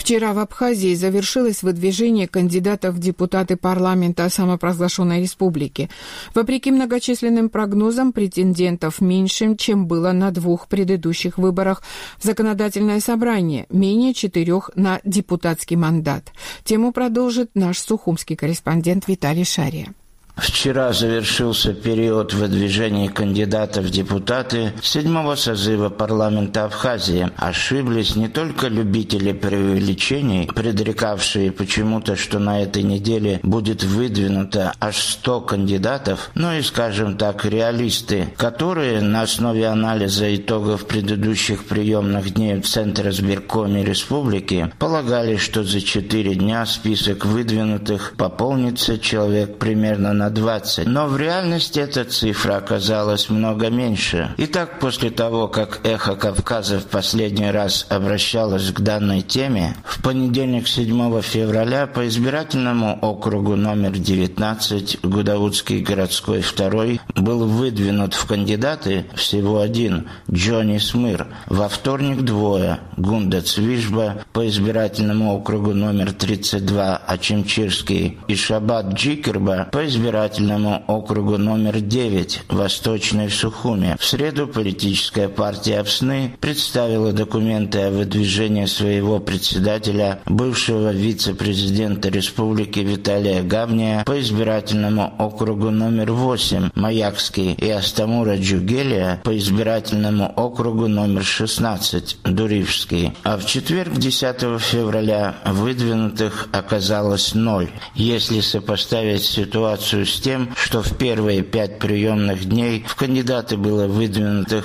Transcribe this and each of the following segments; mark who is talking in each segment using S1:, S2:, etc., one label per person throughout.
S1: Вчера в Абхазии завершилось выдвижение кандидатов в депутаты парламента самопровозглашенной республики. Вопреки многочисленным прогнозам, претендентов меньше, чем было на 2 предыдущих выборах в законодательное собрание, менее 4 на депутатский мандат. Тему продолжит наш сухумский корреспондент Виталий Шария.
S2: Вчера завершился период выдвижения кандидатов в депутаты 7-го созыва парламента Абхазии. Ошиблись не только любители преувеличений, предрекавшие почему-то, что на этой неделе будет выдвинуто аж 100 кандидатов, но и, скажем так, реалисты, которые на основе анализа итогов предыдущих приемных дней в Центризбиркоме республики полагали, что за 4 дня список выдвинутых пополнится человек примерно на 20. Но в реальности эта цифра оказалась много меньше. Итак, после того, как «Эхо Кавказа» в последний раз обращалось к данной теме, в понедельник 7 февраля по избирательному округу номер 19 Гудаутский городской 2 был выдвинут в кандидаты всего 1 Джонни Смыр, во вторник 2 Гунда Цвижба по избирательному округу номер 32 Ачимчирский и Шабат Джикерба по избирательному округу номер 9 Восточной Сухуми. В среду политическая партия АПСНы представила документы о выдвижении своего председателя, бывшего вице-президента республики Виталия Гавния по избирательному округу номер 8 Маякский и Астамура Джугелия по избирательному округу номер 16 Дурижский. А в четверг 10 февраля выдвинутых оказалось 0. Если сопоставить ситуацию с тем, что в первые 5 приемных дней в кандидаты было выдвинутых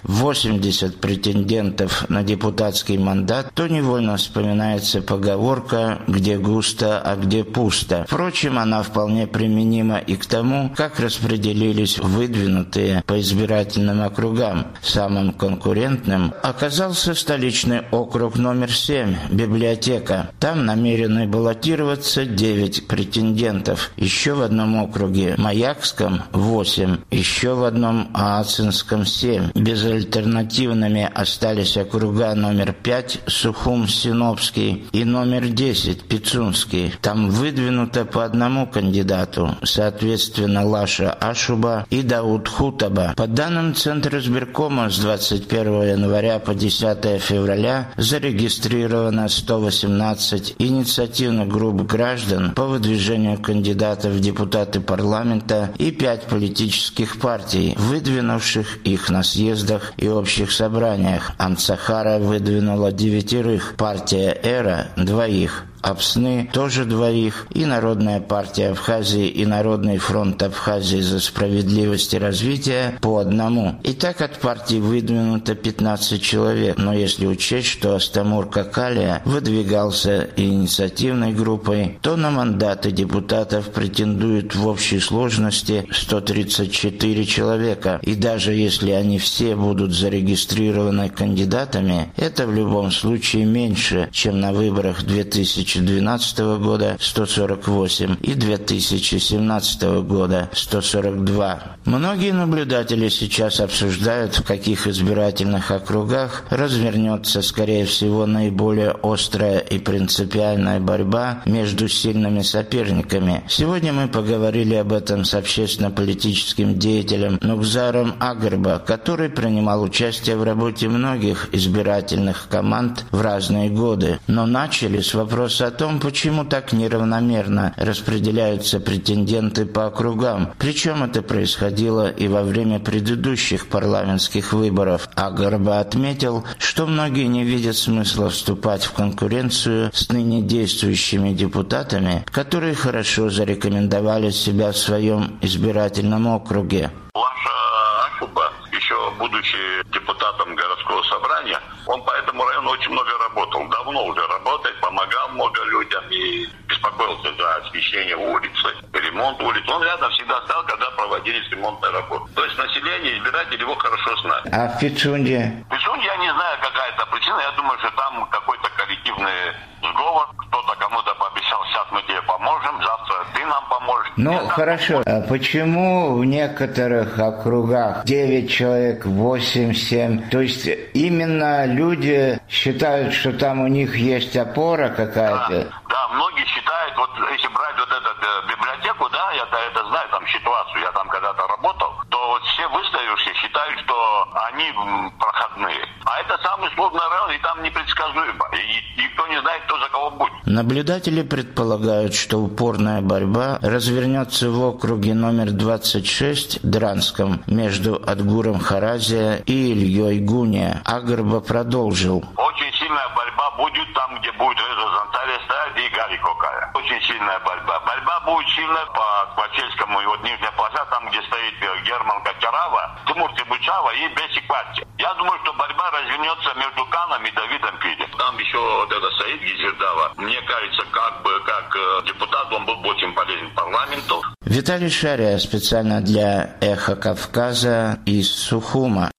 S2: 80 претендентов на депутатский мандат, то невольно вспоминается поговорка «где густо, а где пусто». Впрочем, она вполне применима и к тому, как распределились выдвинутые по избирательным округам. Самым конкурентным оказался столичный округ номер 7 «Библиотека». Там намерены баллотироваться 9 претендентов. Еще в одном округе Маякском 8, еще в одном Ацинском 7. Безальтернативными остались округа номер 5 Сухум-Синопский и номер 10 Пицунский. Там выдвинуто по одному кандидату, соответственно Лаша Ашуба и Дауд Хутаба. По данным Центризбиркома, с 21 января по 10 февраля зарегистрировано 118 инициативных групп граждан по выдвижению кандидатов в депутаты парламента и 5 политических партий, выдвинувших их на съездах и общих собраниях. Амцахара выдвинула 9, партия «Эра» 2, АПСНы тоже 2, и Народная партия Абхазии и Народный фронт Абхазии за справедливость и развитие по 1. Итак, от партий выдвинуто 15 человек, но если учесть, что Астамур Какалия выдвигался инициативной группой, то на мандаты депутатов претендуют в общей сложности 134 человека, и даже если они все будут зарегистрированы кандидатами, это в любом случае меньше, чем на выборах 2012 года 148 и 2017 года 142. Многие наблюдатели сейчас обсуждают, в каких избирательных округах развернется, скорее всего, наиболее острая и принципиальная борьба между сильными соперниками. Сегодня мы поговорили об этом с общественно-политическим деятелем Нукзаром Агарба, который принимал участие в работе многих избирательных команд в разные годы. Но начали с вопроса о том, почему так неравномерно распределяются претенденты по округам. Причем это происходило и во время предыдущих парламентских выборов. Агарба отметил, что многие не видят смысла вступать в конкуренцию с ныне действующими депутатами, которые хорошо зарекомендовали себя в своем избирательном округе.
S3: Лаша Ашуба, еще будучи депутатом городского собрания, он по этому району очень много работал. Давно уже работает, помогал много людям и беспокоился за освещение улицы, ремонт улиц. Он рядом всегда стоял, когда проводились ремонтные работы. То есть население, избиратели его хорошо знают.
S2: А в Пицунде?
S3: В Пицунде я не знаю, какая это причина. Я думаю, что там какой-то коллективный сговор. Кто-то кому-то пообещал, сейчас мы тебе поможем, завтра ты нам поможешь.
S2: Ну, хорошо. А почему в некоторых округах 9 человек, 8, 7? То есть именно люди считают, что там у них есть опора какая-то.
S3: Да, многие считают, вот если брать вот эту библиотеку, да, я это знаю, там ситуацию, я там когда-то работал, то вот все выставившие считают, что они проходные. А это самый сложный район, и там непредсказуемо. И никто не знает, кто за кого будет.
S2: Наблюдатели предполагают, что упорная борьба развернется в округе номер 26 Дранском между Адгуром Харазия и Ильей Гуния. Агрба продолжил.
S3: Очень сильная борьба будет там, где будет Реза Зантария стоять и Гарри Кокая. Очень сильная борьба. Борьба будет сильная по Квачельскому, и вот нижняя полоса, там, где стоит Герман Качарава, Тимур Тибучава и Бесик Пати. Я думаю, что борьба развернется между Каном и Давидом Пиди. Там еще вот это Саид Гизердава. Мне кажется, как депутат он был очень полезен парламенту.
S2: Виталий Шария специально для «Эхо Кавказа» из Сухума.